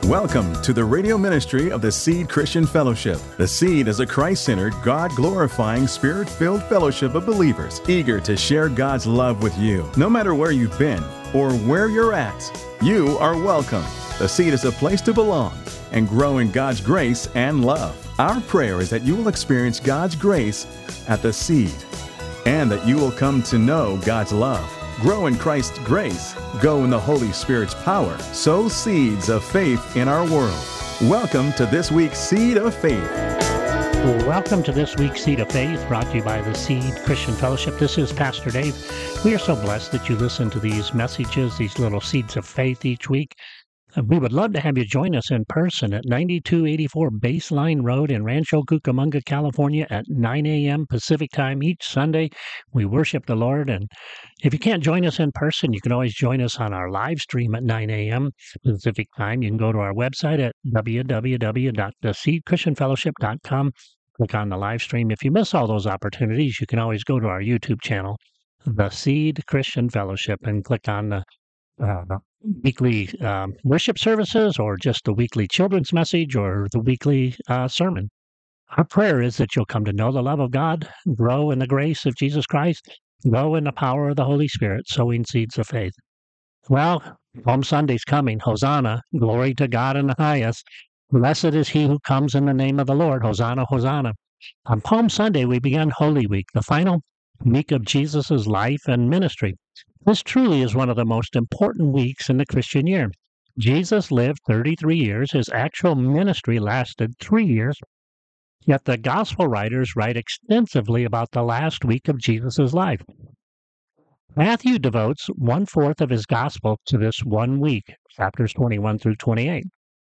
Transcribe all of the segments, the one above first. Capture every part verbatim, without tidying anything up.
Welcome to the radio ministry of the Seed Christian Fellowship. The Seed is a Christ-centered, God-glorifying, Spirit-filled fellowship of believers eager to share God's love with you. No matter where you've been or where you're at, you are welcome. The Seed is a place to belong and grow in God's grace and love. Our prayer is that you will experience God's grace at the Seed and that you will come to know God's love. Grow in Christ's grace, go in the Holy Spirit's power, sow seeds of faith in our world. Welcome to this week's Seed of Faith. Welcome to this week's Seed of Faith, brought to you by the Seed Christian Fellowship. This is Pastor Dave. We are so blessed that you listen to these messages, these little seeds of faith each week. We would love to have you join us in person at ninety-two eighty-four Baseline Road in Rancho Cucamonga, California at nine a.m. Pacific Time each Sunday. We worship the Lord, and if you can't join us in person, you can always join us on our live stream at nine a.m. Pacific Time. You can go to our website at w w w dot the seed christian fellowship dot com. Click on the live stream. If you miss all those opportunities, you can always go to our YouTube channel, The Seed Christian Fellowship, and click on the uh, weekly um, worship services, or just the weekly children's message, or the weekly uh, sermon. Our prayer is that you'll come to know the love of God, grow in the grace of Jesus Christ, grow in the power of the Holy Spirit, sowing seeds of faith. Well, Palm Sunday's coming. Hosanna, glory to God in the highest. Blessed is he who comes in the name of the Lord. Hosanna, Hosanna. On Palm Sunday, we began Holy Week, the final week of Jesus' life and ministry. This truly is one of the most important weeks in the Christian year. Jesus lived thirty-three years. His actual ministry lasted three years. Yet the gospel writers write extensively about the last week of Jesus' life. Matthew devotes one-fourth of his gospel to this one week, chapters twenty-one through twenty-eight.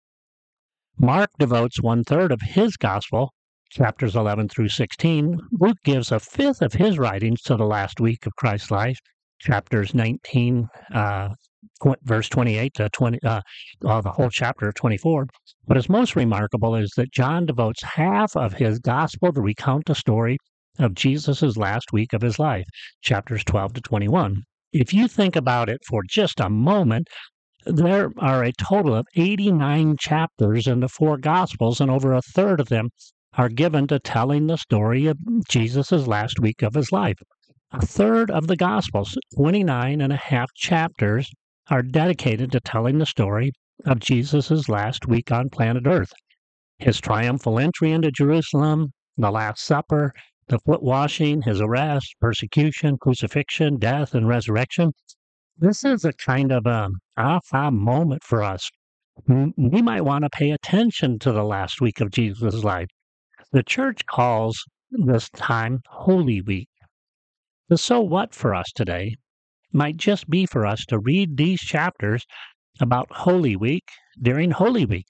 Mark devotes one-third of his gospel, chapters eleven through sixteen. Luke gives a fifth of his writings to the last week of Christ's life, chapters nineteen, uh, verse twenty-eight to twenty, uh, uh, the whole chapter twenty-four. What is most remarkable is that John devotes half of his gospel to recount the story of Jesus' last week of his life, chapters twelve to twenty-one. If you think about it for just a moment, there are a total of eighty-nine chapters in the four Gospels, and over a third of them are given to telling the story of Jesus' last week of his life. A third of the Gospels, twenty-nine and a half chapters, are dedicated to telling the story of Jesus' last week on planet Earth. His triumphal entry into Jerusalem, the Last Supper, the foot washing, his arrest, persecution, crucifixion, death, and resurrection. This is a kind of a aha moment for us. We might want to pay attention to the last week of Jesus' life. The church calls this time Holy Week. The so what for us today might just be for us to read these chapters about Holy Week during Holy Week.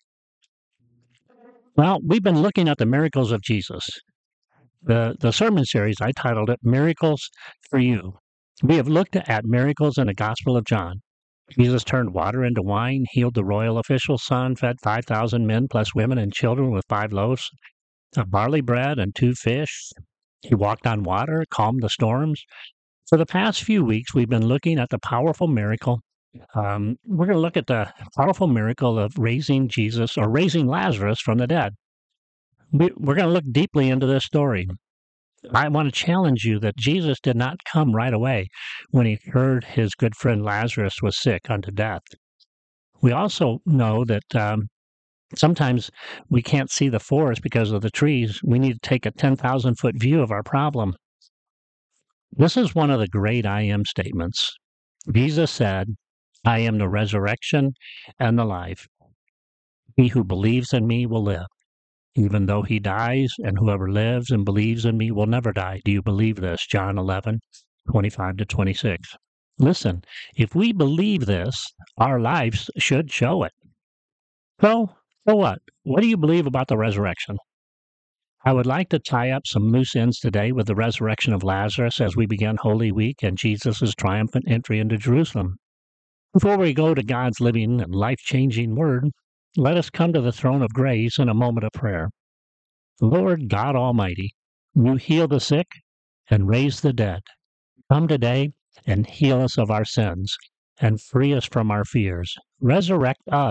Well, we've been looking at the miracles of Jesus. The, the sermon series, I titled it Miracles for You. We have looked at miracles in the Gospel of John. Jesus turned water into wine, healed the royal official's son, fed five thousand men plus women and children with five loaves of barley bread and two fish. He walked on water, calmed the storms. For the past few weeks, we've been looking at the powerful miracle. Um, we're going to look at the powerful miracle of raising Jesus, or raising Lazarus from the dead. We, we're going to look deeply into this story. I want to challenge you that Jesus did not come right away when he heard his good friend Lazarus was sick unto death. We also know that um, sometimes we can't see the forest because of the trees. We need to take a ten thousand foot view of our problem. This is one of the great I am statements. Jesus said, I am the resurrection and the life. He who believes in me will live, even though he dies, and whoever lives and believes in me will never die. Do you believe this? John eleven, twenty-five to twenty-six. Listen, if we believe this, our lives should show it. So, so what? What do you believe about the resurrection? I would like to tie up some loose ends today with the resurrection of Lazarus as we begin Holy Week and Jesus' triumphant entry into Jerusalem. Before we go to God's living and life-changing word, let us come to the throne of grace in a moment of prayer. Lord God Almighty, you heal the sick and raise the dead. Come today and heal us of our sins and free us from our fears. Resurrect us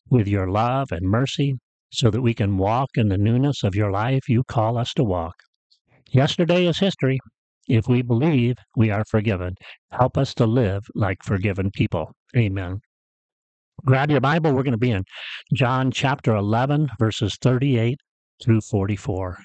with your love and mercy so that we can walk in the newness of your life you call us to walk. Yesterday is history. If we believe, we are forgiven. Help us to live like forgiven people. Amen. Grab your Bible. We're going to be in John chapter eleven, verses thirty-eight through forty-four.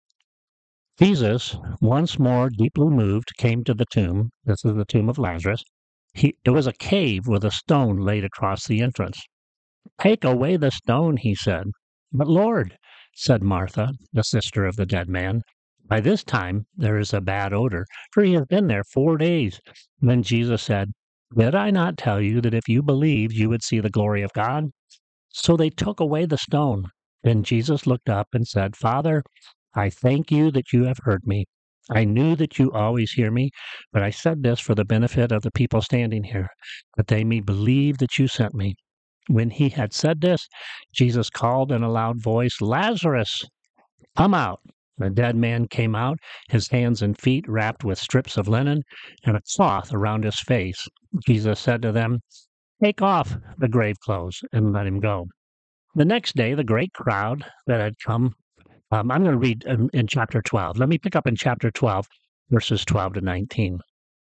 Jesus, once more deeply moved, came to the tomb. This is the tomb of Lazarus. He, it was a cave with a stone laid across the entrance. "Take away the stone," he said. "But Lord," said Martha, the sister of the dead man, "by this time there is a bad odor, for he has been there four days." Then Jesus said, "Did I not tell you that if you believed, you would see the glory of God?" So they took away the stone. Then Jesus looked up and said, "Father, I thank you that you have heard me. I knew that you always hear me, but I said this for the benefit of the people standing here, that they may believe that you sent me." When he had said this, Jesus called in a loud voice, "Lazarus, come out." The dead man came out, his hands and feet wrapped with strips of linen and a cloth around his face. Jesus said to them, "Take off the grave clothes and let him go." The next day, the great crowd that had come, um, I'm going to read in, in chapter twelve. Let me pick up in chapter twelve, verses twelve to nineteen.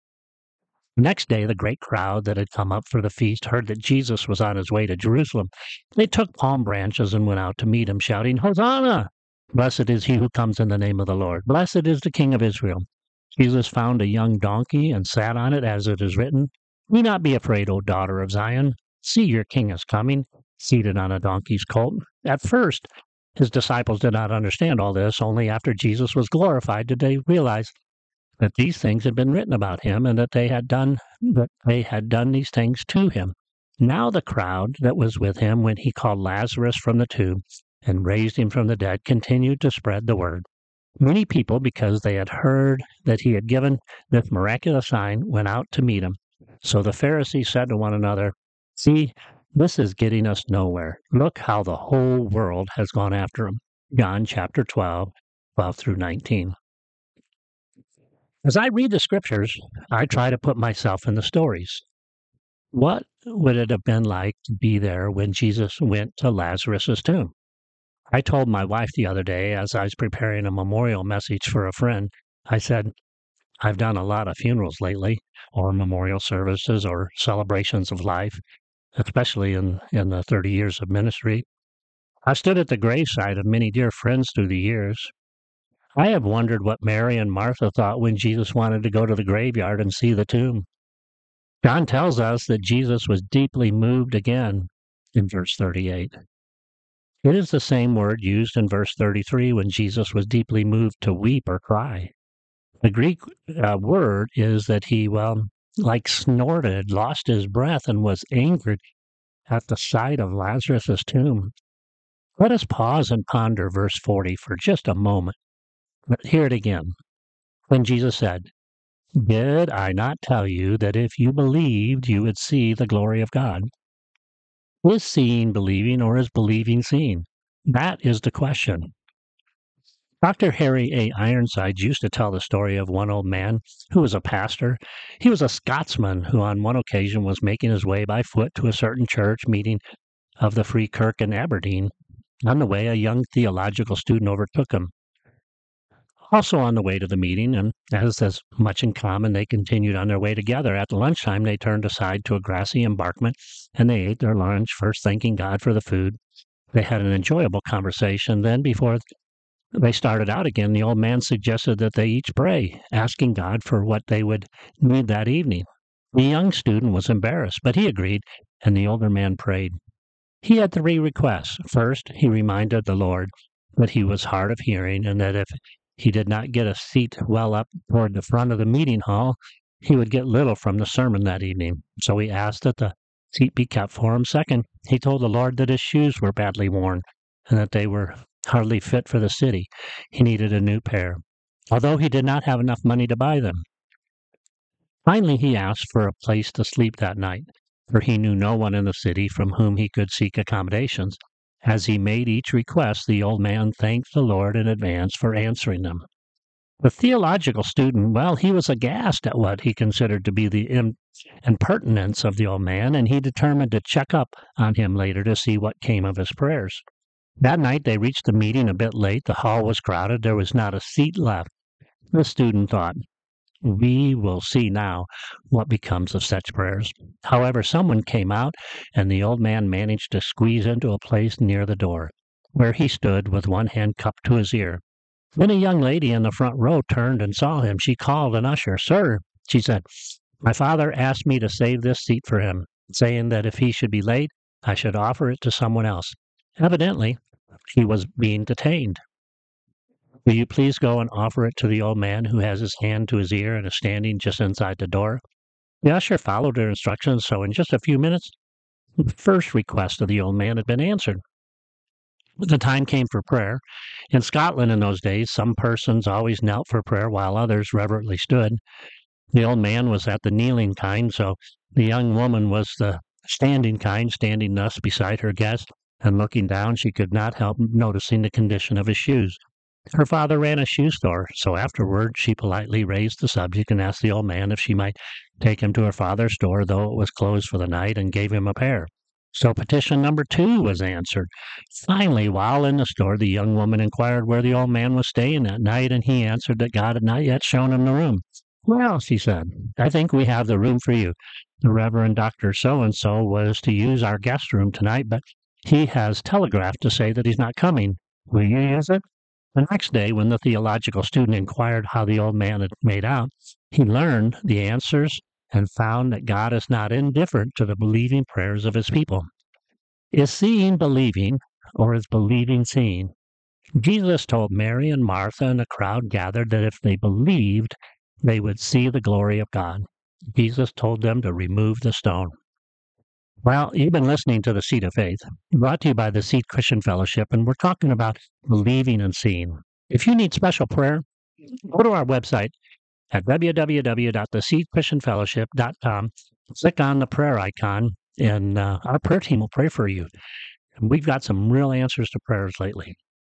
Next day, the great crowd that had come up for the feast heard that Jesus was on his way to Jerusalem. They took palm branches and went out to meet him, shouting, "Hosanna! Blessed is he who comes in the name of the Lord. Blessed is the King of Israel." Jesus found a young donkey and sat on it, as it is written, "Do not be afraid, O daughter of Zion. See, your king is coming, seated on a donkey's colt." At first, his disciples did not understand all this. Only after Jesus was glorified did they realize that these things had been written about him and that they had done that they had done these things to him. Now the crowd that was with him when he called Lazarus from the tomb and raised him from the dead continued to spread the word. Many people, because they had heard that he had given this miraculous sign, went out to meet him. So the Pharisees said to one another, "See, this is getting us nowhere. Look how the whole world has gone after him." John chapter twelve, twelve through nineteen. As I read the scriptures, I try to put myself in the stories. What would it have been like to be there when Jesus went to Lazarus' tomb? I told my wife the other day, as I was preparing a memorial message for a friend, I said, I've done a lot of funerals lately, or memorial services, or celebrations of life, especially in, in the thirty years of ministry. I stood at the graveside of many dear friends through the years. I have wondered what Mary and Martha thought when Jesus wanted to go to the graveyard and see the tomb. John tells us that Jesus was deeply moved again in verse thirty-eight. It is the same word used in verse thirty-three when Jesus was deeply moved to weep or cry. The Greek uh, word is that he, well, like snorted, lost his breath, and was angered at the sight of Lazarus' tomb. Let us pause and ponder verse forty for just a moment. But hear it again. When Jesus said, "Did I not tell you that if you believed, you would see the glory of God?" Is seeing believing, or is believing seeing? That is the question. Doctor Harry A. Ironside used to tell the story of one old man who was a pastor. He was a Scotsman who on one occasion was making his way by foot to a certain church meeting of the Free Kirk in Aberdeen. On the way, a young theological student overtook him. Also on the way to the meeting, and as has much in common, they continued on their way together. At lunchtime, they turned aside to a grassy embankment, and they ate their lunch, first thanking God for the food. They had an enjoyable conversation. Then, before they started out again, the old man suggested that they each pray, asking God for what they would need that evening. The young student was embarrassed, but he agreed, and the older man prayed. He had three requests. First, he reminded the Lord that he was hard of hearing, and that if he did not get a seat well up toward the front of the meeting hall, he would get little from the sermon that evening. So he asked that the seat be kept for him. Second, he told the Lord that his shoes were badly worn and that they were hardly fit for the city. He needed a new pair, although he did not have enough money to buy them. Finally, he asked for a place to sleep that night, for he knew no one in the city from whom he could seek accommodations. As he made each request, the old man thanked the Lord in advance for answering them. The theological student, well, he was aghast at what he considered to be the im- impertinence of the old man, and he determined to check up on him later to see what came of his prayers. That night they reached the meeting a bit late. The hall was crowded. There was not a seat left. The student thought, "We will see now what becomes of such prayers." However, someone came out, and the old man managed to squeeze into a place near the door, where he stood with one hand cupped to his ear. Then a young lady in the front row turned and saw him. She called an usher. "Sir," she said, "my father asked me to save this seat for him, saying that if he should be late, I should offer it to someone else. Evidently, he was being detained. Will you please go and offer it to the old man who has his hand to his ear and is standing just inside the door?" The usher followed her instructions, so in just a few minutes, the first request of the old man had been answered. The time came for prayer. In Scotland in those days, some persons always knelt for prayer while others reverently stood. The old man was at the kneeling kind, so the young woman was the standing kind, standing thus beside her guest, and looking down, she could not help noticing the condition of his shoes. Her father ran a shoe store, so afterward she politely raised the subject and asked the old man if she might take him to her father's store, though it was closed for the night, and gave him a pair. So petition number two was answered. Finally, while in the store, the young woman inquired where the old man was staying that night, and he answered that God had not yet shown him the room. "Well," she said, "I think we have the room for you. The Reverend Doctor So-and-so was to use our guest room tonight, but he has telegraphed to say that he's not coming. Will you use it?" The next day, when the theological student inquired how the old man had made out, he learned the answers and found that God is not indifferent to the believing prayers of his people. Is seeing believing, or is believing seeing? Jesus told Mary and Martha and the crowd gathered that if they believed, they would see the glory of God. Jesus told them to remove the stone. Well, you've been listening to The Seed of Faith, brought to you by the Seed Christian Fellowship, and we're talking about believing and seeing. If you need special prayer, go to our website at w w w dot the seed christian fellowship dot com. Click on the prayer icon, and uh, our prayer team will pray for you. And we've got some real answers to prayers lately.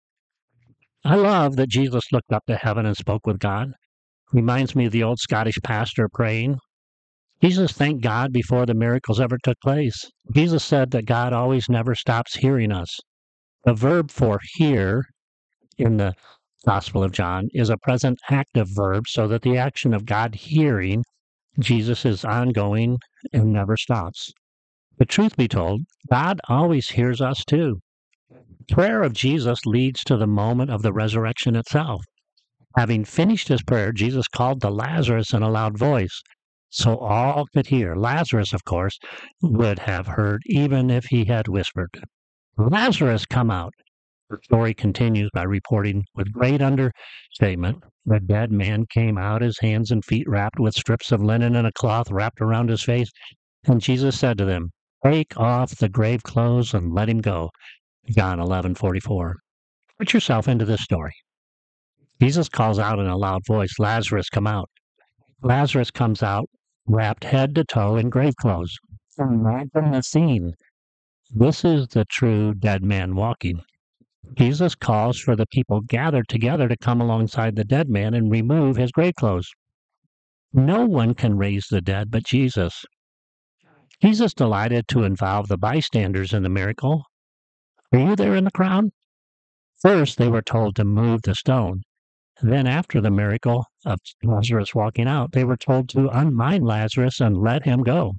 I love that Jesus looked up to heaven and spoke with God. Reminds me of the old Scottish pastor praying. Jesus thanked God before the miracles ever took place. Jesus said that God always never stops hearing us. The verb for hear in the Gospel of John is a present active verb, so that the action of God hearing Jesus is ongoing and never stops. The truth be told, God always hears us too. Prayer of Jesus leads to the moment of the resurrection itself. Having finished his prayer, Jesus called to Lazarus in a loud voice, so all could hear. Lazarus, of course, would have heard even if he had whispered. "Lazarus, come out." The story continues by reporting with great understatement, the dead man came out, his hands and feet wrapped with strips of linen and a cloth wrapped around his face. And Jesus said to them, "Take off the grave clothes and let him go." John eleven forty-four. Put yourself into this story. Jesus calls out in a loud voice, "Lazarus, come out." Lazarus comes out, wrapped head to toe in grave clothes. Imagine the scene. This is the true dead man walking. Jesus calls for the people gathered together to come alongside the dead man and remove his grave clothes. No one can raise the dead but Jesus. Jesus delighted to involve the bystanders in the miracle. Are you there in the crowd? First, they were told to move the stone. Then, after the miracle of Lazarus walking out, they were told to unbind Lazarus and let him go.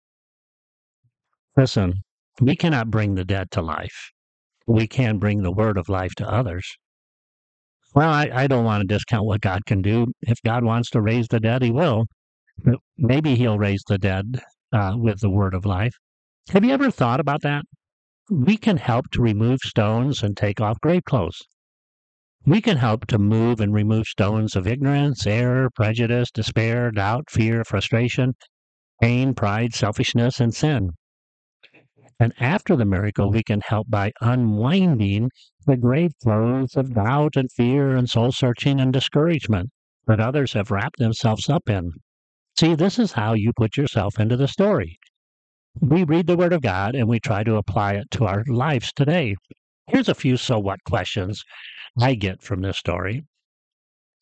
Listen, we cannot bring the dead to life. We can bring the word of life to others. Well, I, I don't want to discount what God can do. If God wants to raise the dead, he will. But maybe he'll raise the dead uh, with the word of life. Have you ever thought about that? We can help to remove stones and take off grave clothes. We can help to move and remove stones of ignorance, error, prejudice, despair, doubt, fear, frustration, pain, pride, selfishness, and sin. And after the miracle, we can help by unwinding the grave clothes of doubt and fear and soul-searching and discouragement that others have wrapped themselves up in. See, this is how you put yourself into the story. We read the Word of God and we try to apply it to our lives today. Here's a few so what questions I get from this story.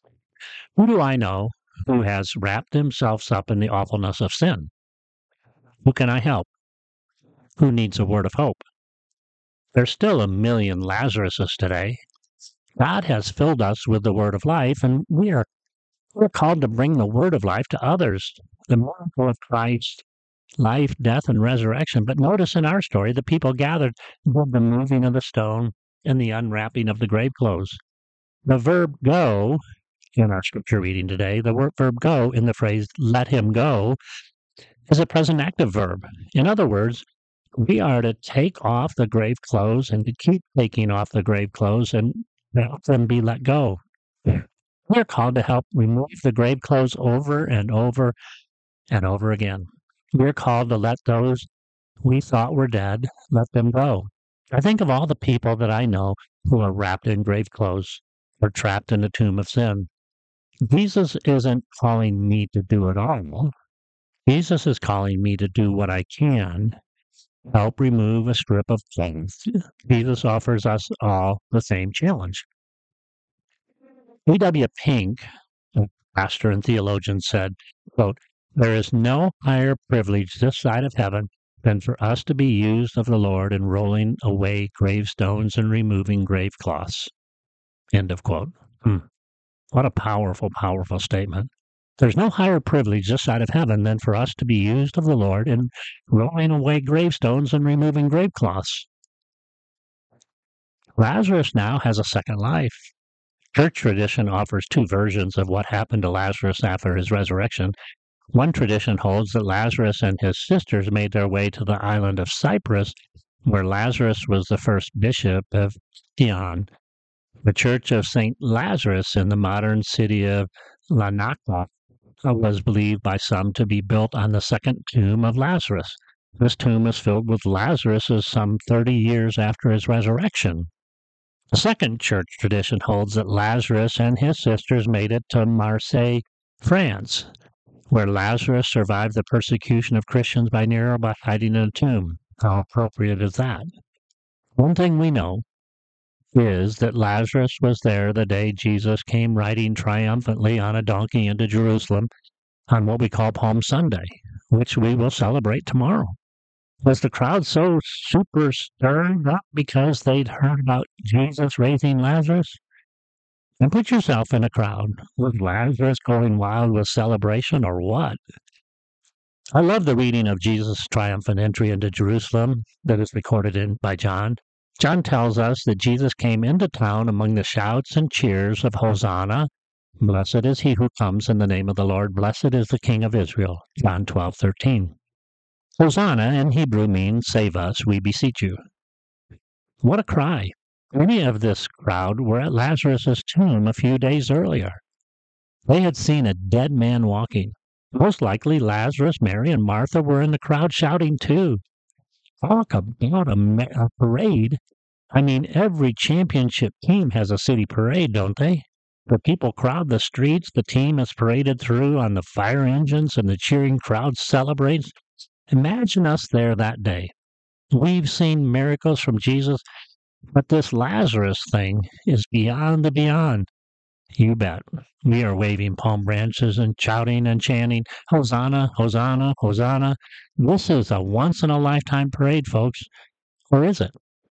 Who do I know who has wrapped themselves up in the awfulness of sin? Who can I help? Who needs a word of hope? There's still a million Lazaruses today. God has filled us with the word of life, and we are we're called to bring the word of life to others, the miracle of Christ's life, death, and resurrection. But notice in our story, the people gathered did the moving of the stone and the unwrapping of the grave clothes. The verb go in our scripture reading today, the word verb go in the phrase let him go is a present active verb. In other words, we are to take off the grave clothes and to keep taking off the grave clothes and help them be let go. We're called to help remove the grave clothes over and over and over again. We're called to let those we thought were dead, let them go. I think of all the people that I know who are wrapped in grave clothes or trapped in the tomb of sin. Jesus isn't calling me to do it all. Jesus is calling me to do what I can, help remove a strip of cloth. Jesus offers us all the same challenge. A W Pink, a pastor and theologian, said, quote, "There is no higher privilege this side of heaven than for us to be used of the Lord in rolling away gravestones and removing grave cloths." End of quote. Hmm. What a powerful, powerful statement. There's no higher privilege this side of heaven than for us to be used of the Lord in rolling away gravestones and removing grave cloths. Lazarus now has a second life. Church tradition offers two versions of what happened to Lazarus after his resurrection. One tradition holds that Lazarus and his sisters made their way to the island of Cyprus, where Lazarus was the first bishop of Chion. The Church of Saint Lazarus in the modern city of Larnaca was believed by some to be built on the second tomb of Lazarus. This tomb is filled with Lazarus some thirty years after his resurrection. The second church tradition holds that Lazarus and his sisters made it to Marseille, France, where Lazarus survived the persecution of Christians by Nero by hiding in a tomb. How appropriate is that? One thing we know is that Lazarus was there the day Jesus came riding triumphantly on a donkey into Jerusalem on what we call Palm Sunday, which we will celebrate tomorrow. Was the crowd so super stirred up because they'd heard about Jesus raising Lazarus? And put yourself in a crowd. Was Lazarus going wild with celebration or what? I love the reading of Jesus' triumphant entry into Jerusalem that is recorded in by John. John tells us that Jesus came into town among the shouts and cheers of Hosanna. Blessed is he who comes in the name of the Lord. Blessed is the King of Israel. John twelve thirteen. Hosanna in Hebrew means save us, we beseech you. What a cry. Many of this crowd were at Lazarus' tomb a few days earlier. They had seen a dead man walking. Most likely Lazarus, Mary, and Martha were in the crowd shouting too. Talk about a, a parade. I mean, every championship team has a city parade, don't they? The people crowd the streets, the team is paraded through on the fire engines, and the cheering crowd celebrates. Imagine us there that day. We've seen miracles from Jesus, but this Lazarus thing is beyond the beyond. You bet. We are waving palm branches and shouting and chanting, Hosanna, Hosanna, Hosanna. This is a once-in-a-lifetime parade, folks. Or is it?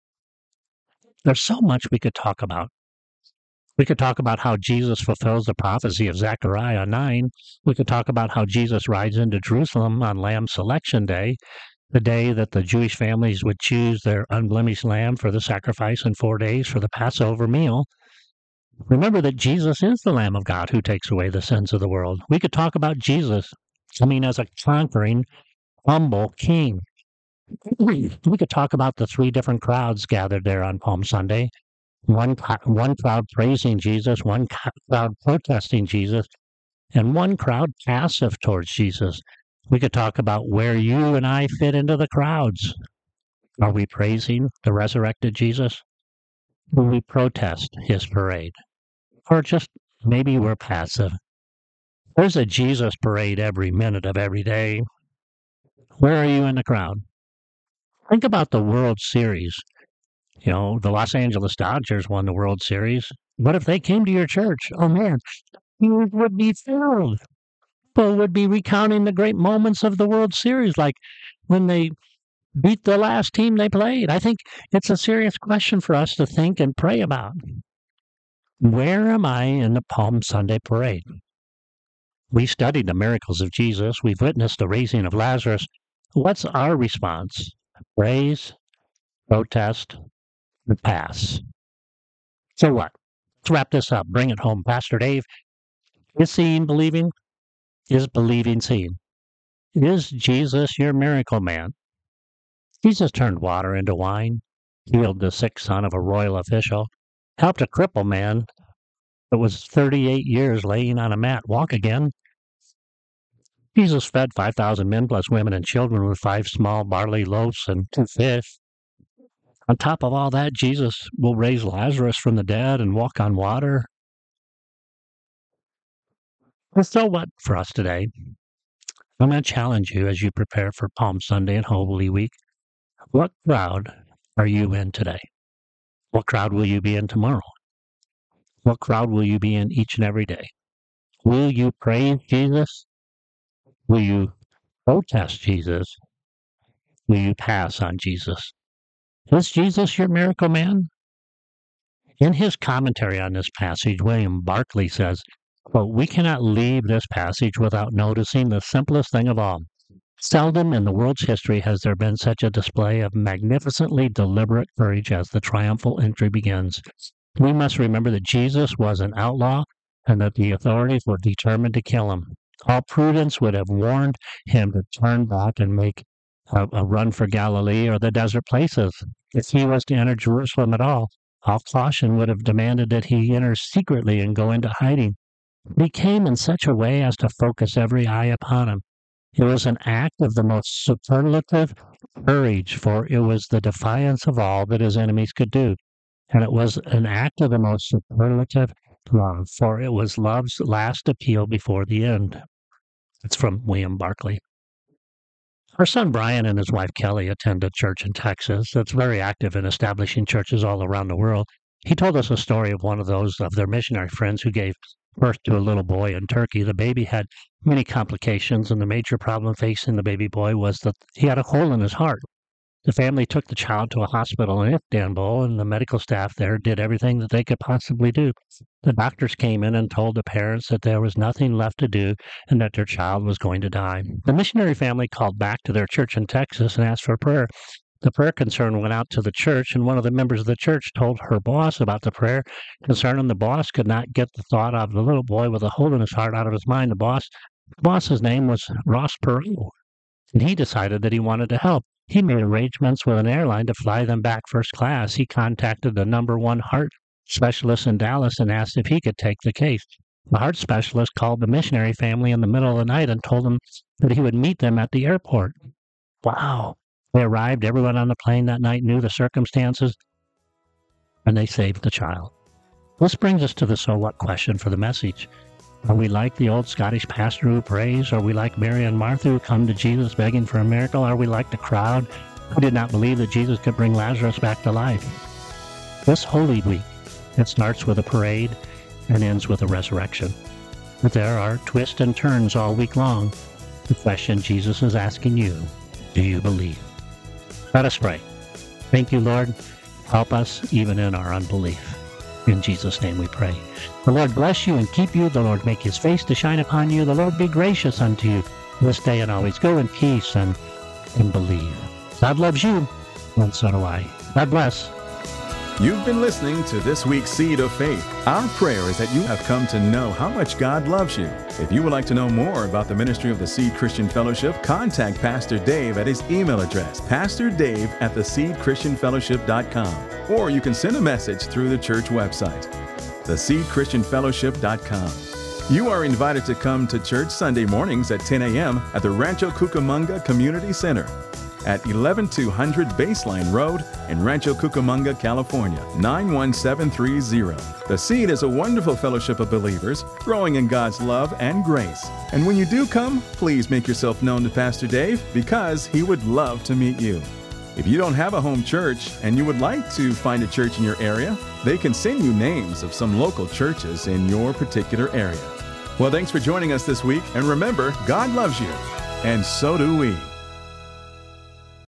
There's so much we could talk about. We could talk about how Jesus fulfills the prophecy of Zechariah nine. We could talk about how Jesus rides into Jerusalem on Lamb Selection Day, the day that the Jewish families would choose their unblemished lamb for the sacrifice in four days for the Passover meal. Remember that Jesus is the Lamb of God who takes away the sins of the world. We could talk about Jesus, I mean, as a conquering, humble king. We could talk about the three different crowds gathered there on Palm Sunday. One, one crowd praising Jesus, one crowd protesting Jesus, and one crowd passive towards Jesus. We could talk about where you and I fit into the crowds. Are we praising the resurrected Jesus? Will we protest his parade? Or just maybe we're passive? There's a Jesus parade every minute of every day. Where are you in the crowd? Think about the World Series. You know, the Los Angeles Dodgers won the World Series. What if they came to your church? Oh, man, It would be filled. People would be recounting the great moments of the World Series, like when they beat the last team they played. I think it's a serious question for us to think and pray about. Where am I in the Palm Sunday parade? We studied the miracles of Jesus. We've witnessed the raising of Lazarus. What's our response? Praise, protest, and pass. So what? Let's wrap this up. Bring it home. Pastor Dave, is seeing believing? Is believing seeing? Is Jesus your miracle man? Jesus turned water into wine, healed the sick son of a royal official, helped a crippled man that was thirty-eight years laying on a mat walk again. Jesus fed five thousand men plus women and children with five small barley loaves and two fish. On top of all that, Jesus will raise Lazarus from the dead and walk on water. Well, so what for us today? I'm going to challenge you as you prepare for Palm Sunday and Holy Week. What crowd are you in today? What crowd will you be in tomorrow? What crowd will you be in each and every day? Will you praise Jesus? Will you protest Jesus? Will you pass on Jesus? Is Jesus your miracle man? In his commentary on this passage, William Barclay says, quote, "We cannot leave this passage without noticing the simplest thing of all. Seldom in the world's history has there been such a display of magnificently deliberate courage as the triumphal entry begins. We must remember that Jesus was an outlaw and that the authorities were determined to kill him. All prudence would have warned him to turn back and make a, a run for Galilee or the desert places. If he was to enter Jerusalem at all, all caution would have demanded that he enter secretly and go into hiding. He came in such a way as to focus every eye upon him. It was an act of the most superlative courage, for it was the defiance of all that his enemies could do. And it was an act of the most superlative love, for it was love's last appeal before the end." It's from William Barclay. Our son Brian and his wife Kelly attend a church in Texas that's very active in establishing churches all around the world. He told us a story of one of those of their missionary friends who gave birth to a little boy in Turkey. The baby had many complications, and the major problem facing the baby boy was that he had a hole in his heart. The family took the child to a hospital in Istanbul, and the medical staff there did everything that they could possibly do. The doctors came in and told the parents that there was nothing left to do and that their child was going to die. The missionary family called back to their church in Texas and asked for prayer. The prayer concern went out to the church, and one of the members of the church told her boss about the prayer concern, and the boss could not get the thought of the little boy with a hole in his heart out of his mind. The boss, the boss's name was Ross Perot, and he decided that he wanted to help. He made arrangements with an airline to fly them back first class. He contacted the number one heart specialist in Dallas and asked if he could take the case. The heart specialist called the missionary family in the middle of the night and told them that he would meet them at the airport. Wow. They arrived. Everyone on the plane that night knew the circumstances, and they saved the child. This brings us to the so what question for the message. Are we like the old Scottish pastor who prays? Are we like Mary and Martha who come to Jesus begging for a miracle? Are we like the crowd who did not believe that Jesus could bring Lazarus back to life? This Holy Week, it starts with a parade and ends with a resurrection. But there are twists and turns all week long. The question Jesus is asking you, do you believe? Let us pray. Thank you, Lord. Help us even in our unbelief. In Jesus' name we pray. The Lord bless you and keep you. The Lord make his face to shine upon you. The Lord be gracious unto you this day and always. Go in peace and, and believe. God loves you, and so do I. God bless. You've been listening to this week's Seed of Faith. Our prayer is that you have come to know how much God loves you. If you would like to know more about the ministry of the Seed Christian Fellowship, contact Pastor Dave at his email address, pastor dave at the seed christian fellowship dot com. Or you can send a message through the church website, the seed christian fellowship dot com. You are invited to come to church Sunday mornings at ten a.m. at the Rancho Cucamonga Community Center at eleven two hundred Baseline Road in Rancho Cucamonga, California, nine one seven three zero. The Seed is a wonderful fellowship of believers growing in God's love and grace. And when you do come, please make yourself known to Pastor Dave because he would love to meet you. If you don't have a home church and you would like to find a church in your area, they can send you names of some local churches in your particular area. Well, thanks for joining us this week. And remember, God loves you, and so do we.